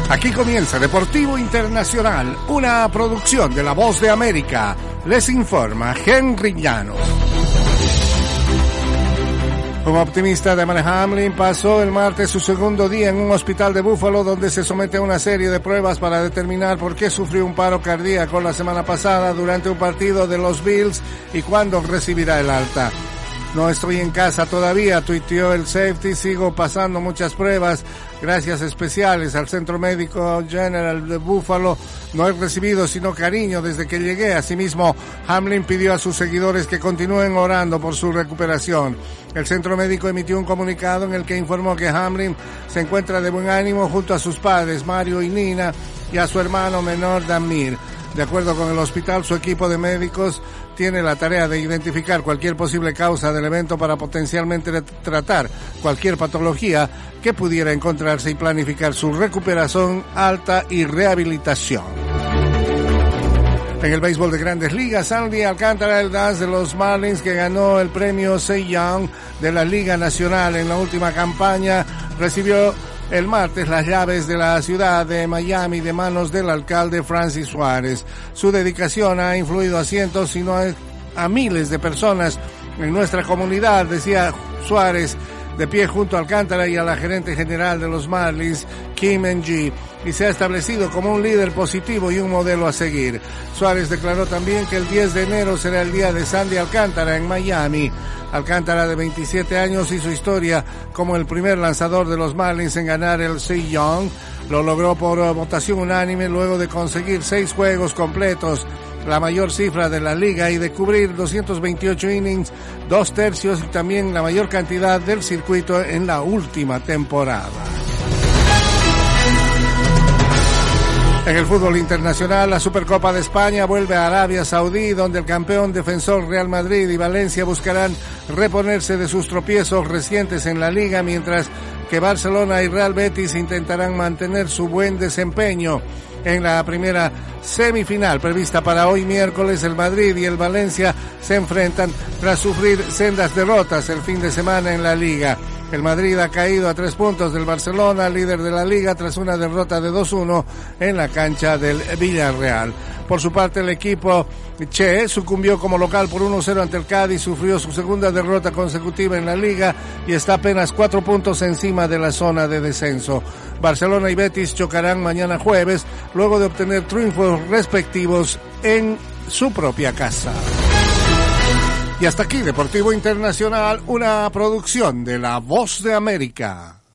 Aquí comienza Deportivo Internacional, una producción de La Voz de América. Les informa Henry Llanos. Un optimista de Damon Hamlin pasó el martes su segundo día en un hospital de Buffalo, donde se somete a una serie de pruebas para determinar por qué sufrió un paro cardíaco la semana pasada durante un partido de los Bills y cuándo recibirá el alta. No estoy en casa todavía, tuiteó el safety, sigo pasando muchas pruebas, gracias especiales al Centro Médico General de Buffalo, no he recibido sino cariño desde que llegué. Asimismo, Hamlin pidió a sus seguidores que continúen orando por su recuperación. El Centro Médico emitió un comunicado en el que informó que Hamlin se encuentra de buen ánimo junto a sus padres, Mario y Nina, y a su hermano menor, Damir. De acuerdo con el hospital, su equipo de médicos tiene la tarea de identificar cualquier posible causa del evento para potencialmente tratar cualquier patología que pudiera encontrarse y planificar su recuperación, alta y rehabilitación. En el béisbol de Grandes Ligas, Sandy Alcántara, el as de los Marlins, que ganó el premio Cy Young de la Liga Nacional en la última campaña, recibió el martes las llaves de la ciudad de Miami de manos del alcalde Francis Suárez. Su dedicación ha influido a cientos, si no a miles de personas en nuestra comunidad, decía Suárez, de pie junto a Alcántara y a la gerente general de los Marlins, Kim Ng, y se ha establecido como un líder positivo y un modelo a seguir. Suárez declaró también que el 10 de enero será el día de Sandy Alcántara en Miami. Alcántara, de 27 años, hizo historia como el primer lanzador de los Marlins en ganar el Cy Young. Lo logró por votación unánime luego de conseguir 6 juegos completos, la mayor cifra de la liga, y de cubrir 228 innings, 2 tercios, y también la mayor cantidad del circuito en la última temporada. En el fútbol internacional, la Supercopa de España vuelve a Arabia Saudí, donde el campeón defensor Real Madrid y Valencia buscarán reponerse de sus tropiezos recientes en la liga, mientras que Barcelona y Real Betis intentarán mantener su buen desempeño. En la primera semifinal prevista para hoy miércoles, el Madrid y el Valencia se enfrentan tras sufrir sendas derrotas el fin de semana en la liga. El Madrid ha caído a 3 puntos del Barcelona, líder de la liga, tras una derrota de 2-1 en la cancha del Villarreal. Por su parte, el equipo Che sucumbió como local por 1-0 ante el Cádiz, sufrió su segunda derrota consecutiva en la liga y está apenas 4 puntos encima de la zona de descenso. Barcelona y Betis chocarán mañana jueves, luego de obtener triunfos respectivos en su propia casa. Y hasta aquí Deportivo Internacional, una producción de La Voz de América.